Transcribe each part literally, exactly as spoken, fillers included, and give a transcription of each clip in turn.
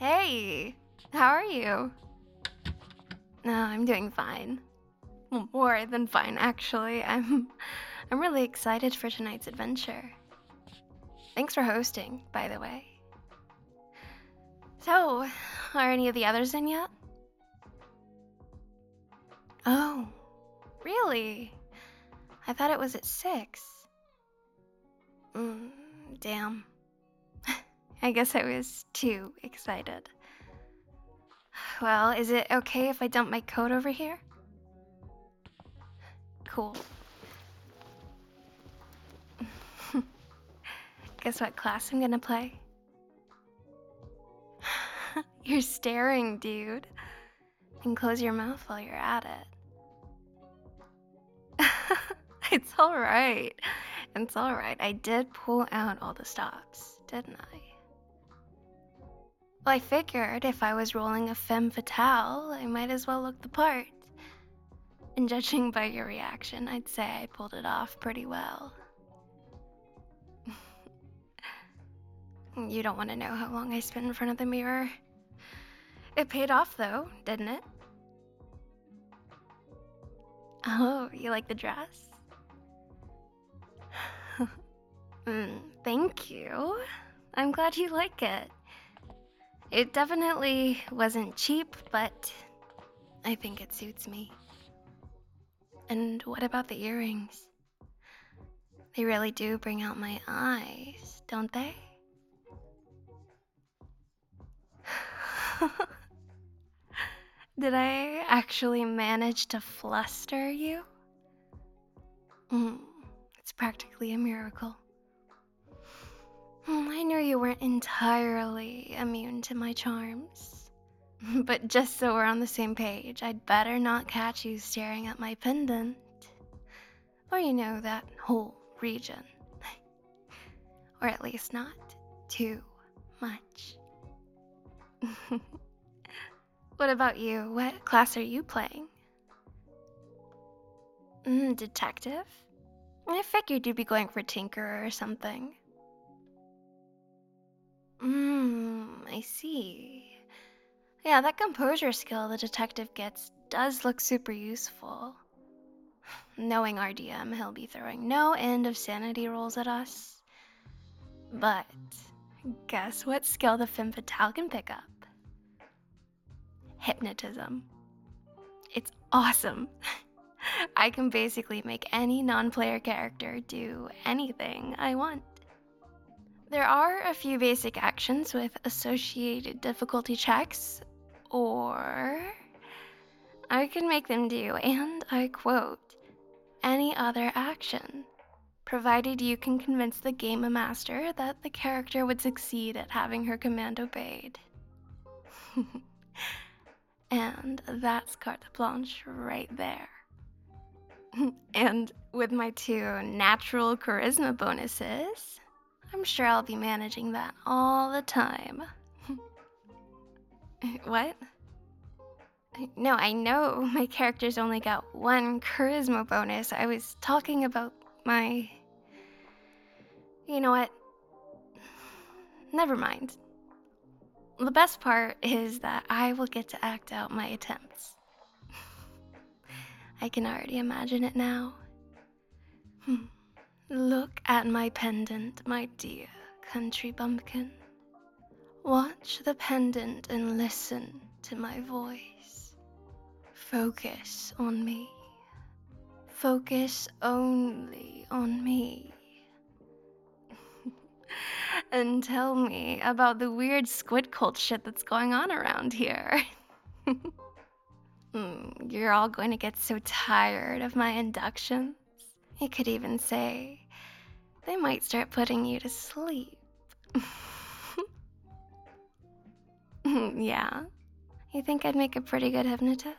Hey, how are you? No, I'm doing fine. Well, more than fine, actually. I'm I'm really excited for tonight's adventure. Thanks for hosting, by the way. So, are any of the others in yet? Oh, really? I thought it was at six. Mm, damn. I guess I was too excited. Well, is it okay if I dump my coat over here? Cool. Guess what class I'm gonna play? You're staring, dude. And close your mouth while you're at it. It's alright. It's alright. I did pull out all the stops, didn't I? Well, I figured if I was rolling a femme fatale, I might as well look the part. And judging by your reaction, I'd say I pulled it off pretty well. You don't want to know how long I spent in front of the mirror. It paid off, though, didn't it? Oh, you like the dress? mm, thank you. I'm glad you like it. It definitely wasn't cheap, but I think it suits me. And what about the earrings? They really do bring out my eyes, don't they? Did I actually manage to fluster you? Mm, it's practically a miracle. Mm, I knew you weren't entirely immune to my charms. But just so we're on the same page, I'd better not catch you staring at my pendant. Or, you know, that whole region. Or at least not too much. What about you? What class are you playing? Mm, detective? I figured you'd be going for Tinkerer or something. Mmm, I see. Yeah, that composure skill the detective gets does look super useful. Knowing R D M, he'll be throwing no end of sanity rolls at us. But guess what skill the femme fatale can pick up? Hypnotism. It's awesome. I can basically make any non-player character do anything I want. There are a few basic actions with associated difficulty checks, or I can make them do, and I quote, any other action, provided you can convince the game master that the character would succeed at having her command obeyed. And that's carte blanche right there. And with my two natural charisma bonuses, I'm sure I'll be managing that all the time. What? No, I know my character's only got one charisma bonus. I was talking about my... You know what? Never mind. The best part is that I will get to act out my attempts. I can already imagine it now. Hmm. Look at my pendant, my dear country bumpkin. Watch the pendant and listen to my voice. Focus on me. Focus only on me. And tell me about the weird squid cult shit that's going on around here. mm, you're all going to get so tired of my inductions. You could even say they might start putting you to sleep. Yeah? You think I'd make a pretty good hypnotist?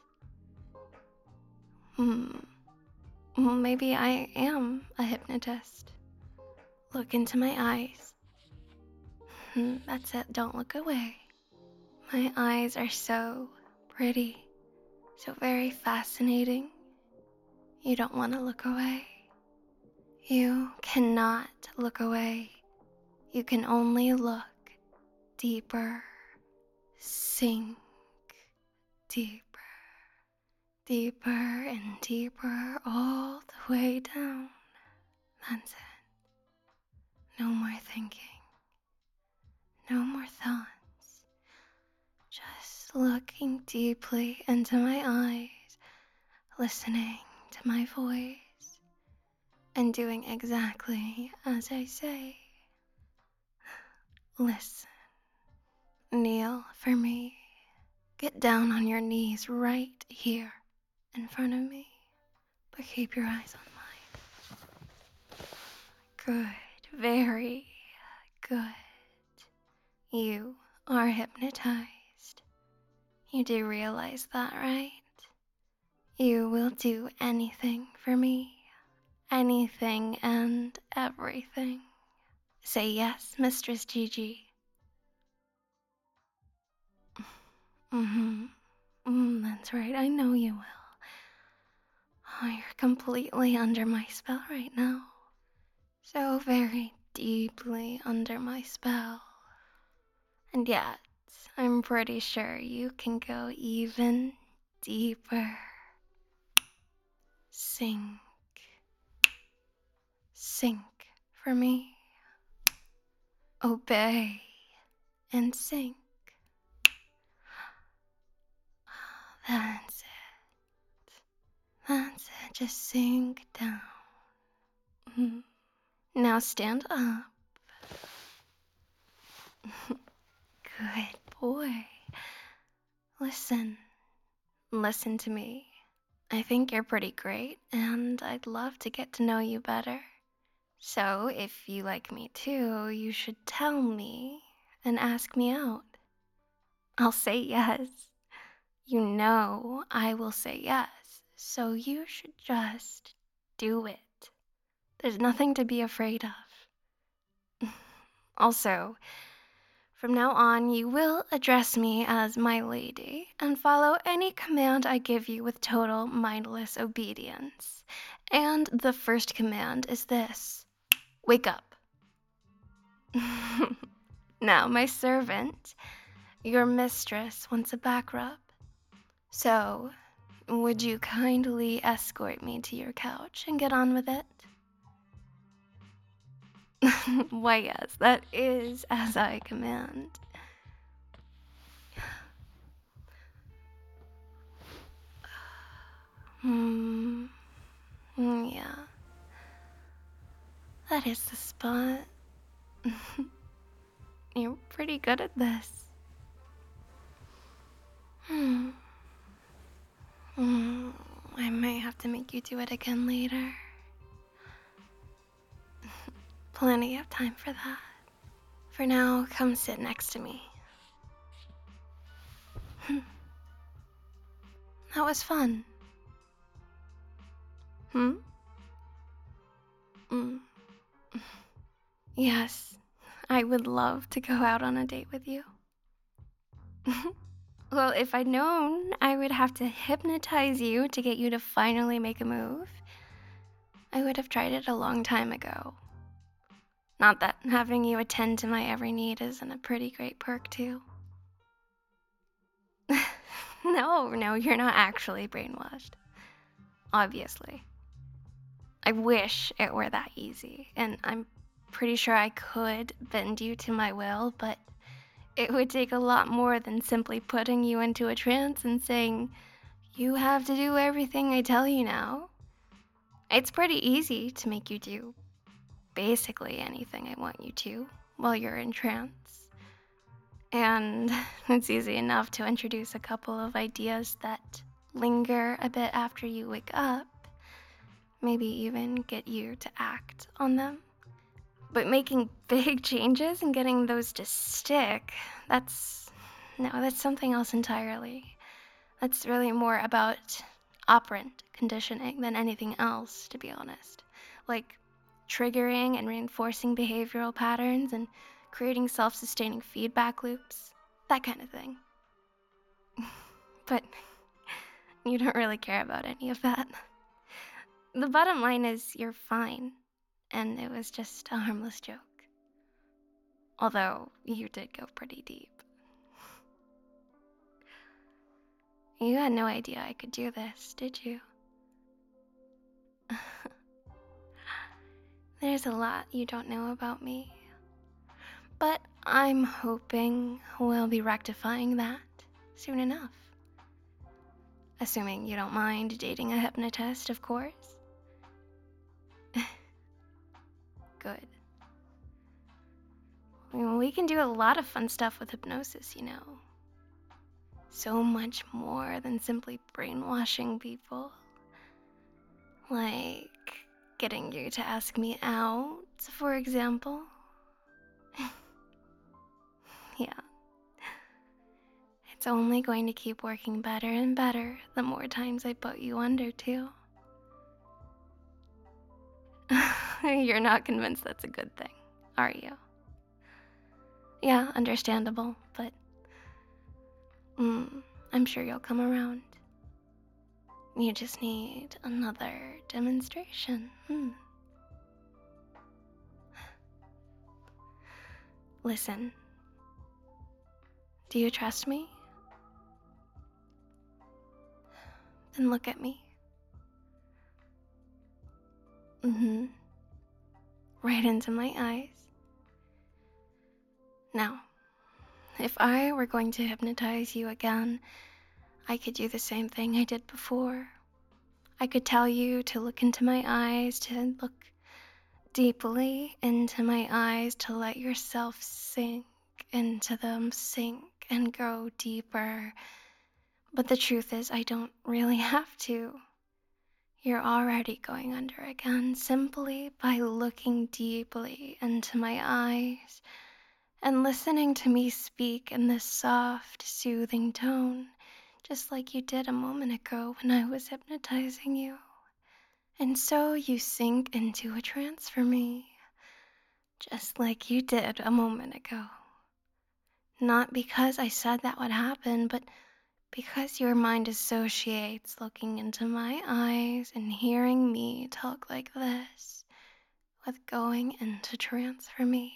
Hmm. Well, maybe I am a hypnotist. Look into my eyes. Hmm, that's it, don't look away. My eyes are so pretty, so very fascinating. You don't want to look away. You cannot look away. You can only look deeper Sink deeper, deeper and deeper, all the way down. That's it. No more thinking, no more thoughts. Just looking deeply into my eyes, listening to my voice, and doing exactly as I say. Listen, kneel for me. Get down on your knees right here in front of me, but keep your eyes on mine. Good, very good. You are hypnotized. You do realize that, right? You will do anything for me. Anything and everything. Say yes, Mistress Gigi. Mm-hmm. Mm, that's right, I know you will. Oh, you're completely under my spell right now. So very deeply under my spell. And yet, I'm pretty sure you can go even deeper. Sink. Sink for me. Obey and sink. That's it. That's it. Just sink down. Mhm. Now stand up. Good boy. Listen. Listen to me. I think you're pretty great, and I'd love to get to know you better. So, if you like me too, you should tell me and ask me out. I'll say yes. You know I will say yes, so you should just do it. There's nothing to be afraid of. Also, from now on, you will address me as my lady and follow any command I give you with total mindless obedience. And the first command is this: wake up. Now, my servant, your mistress, wants a back rub. So, would you kindly escort me to your couch and get on with it? Why, yes, that is as I command. Hmm. Mm, yeah. That is the spot. You're pretty good at this. Hmm. Hmm. I might have to make you do it again later. Plenty of time for that. For now, come sit next to me. That was fun. Hmm? Mm. Yes, I would love to go out on a date with you. Well, if I'd known I would have to hypnotize you to get you to finally make a move, I would have tried it a long time ago. Not that having you attend to my every need isn't a pretty great perk, too. No, no, you're not actually brainwashed. Obviously. I wish it were that easy, and I'm pretty sure I could bend you to my will, but it would take a lot more than simply putting you into a trance and saying, you have to do everything I tell you now. It's pretty easy to make you do basically anything I want you to while you're in trance. And it's easy enough to introduce a couple of ideas that linger a bit after you wake up, maybe even get you to act on them. But making big changes and getting those to stick, that's, no, that's something else entirely. That's really more about operant conditioning than anything else, to be honest. Like triggering and reinforcing behavioral patterns and creating self-sustaining feedback loops, that kind of thing. But you don't really care about any of that. The bottom line is you're fine, and it was just a harmless joke. Although you did go pretty deep. You had no idea I could do this, did you? There's a lot you don't know about me, but I'm hoping we'll be rectifying that soon enough. Assuming you don't mind dating a hypnotist, of course. Good. I mean, we can do a lot of fun stuff with hypnosis, you know. So much more than simply brainwashing people. Like getting you to ask me out, for example. Yeah. It's only going to keep working better and better the more times I put you under, too. You're not convinced that's a good thing, are you? Yeah, understandable, but mm, I'm sure you'll come around. You just need another demonstration. Hmm. Listen, do you trust me? Then look at me. Mm-hmm. Right into my eyes. Now, if I were going to hypnotize you again, I could do the same thing I did before. I could tell you to look into my eyes, to look deeply into my eyes, to let yourself sink into them, sink and go deeper. But the truth is, I don't really have to. You're already going under again simply by looking deeply into my eyes and listening to me speak in this soft, soothing tone, just like you did a moment ago when I was hypnotizing you. And so you sink into a trance for me, just like you did a moment ago. Not because I said that would happen, but because your mind associates looking into my eyes and hearing me talk like this with going into trance for me.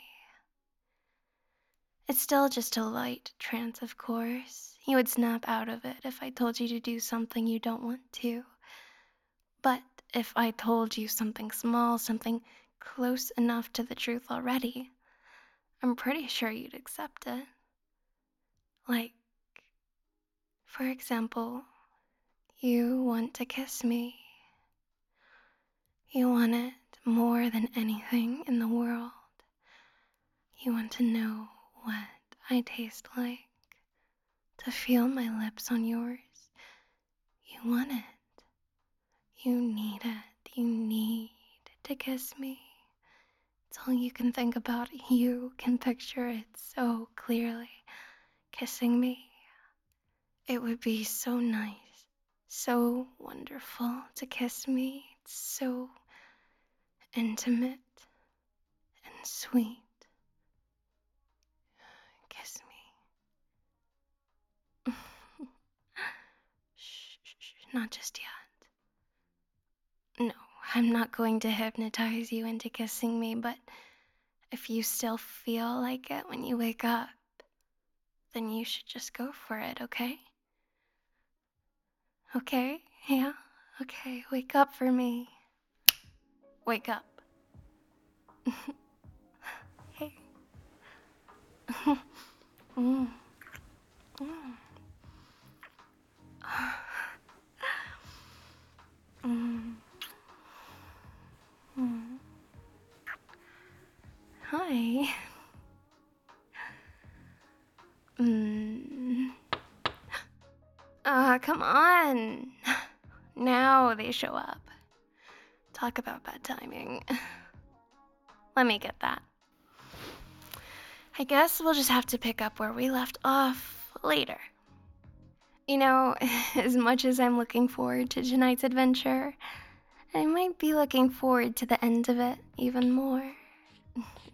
It's still just a light trance, of course. You would snap out of it if I told you to do something you don't want to. But if I told you something small, something close enough to the truth already, I'm pretty sure you'd accept it. Like, for example, you want to kiss me. You want it more than anything in the world. You want to know what I taste like, to feel my lips on yours. You want it. You need it. You need to kiss me. It's all you can think about. You can picture it so clearly. Kissing me. It would be so nice, so wonderful to kiss me. It's so intimate and sweet. Kiss me. Shh, shh, shh, not just yet. No, I'm not going to hypnotize you into kissing me, but if you still feel like it when you wake up, then you should just go for it, okay? Okay? Yeah? Okay, wake up for me. Wake up. Hey. mm. Mm. mm. Mm. Hi. Mm. Ah, uh, come on. Now they show up. Talk about bad timing. Let me get that. I guess we'll just have to pick up where we left off later. You know, as much as I'm looking forward to tonight's adventure, I might be looking forward to the end of it even more.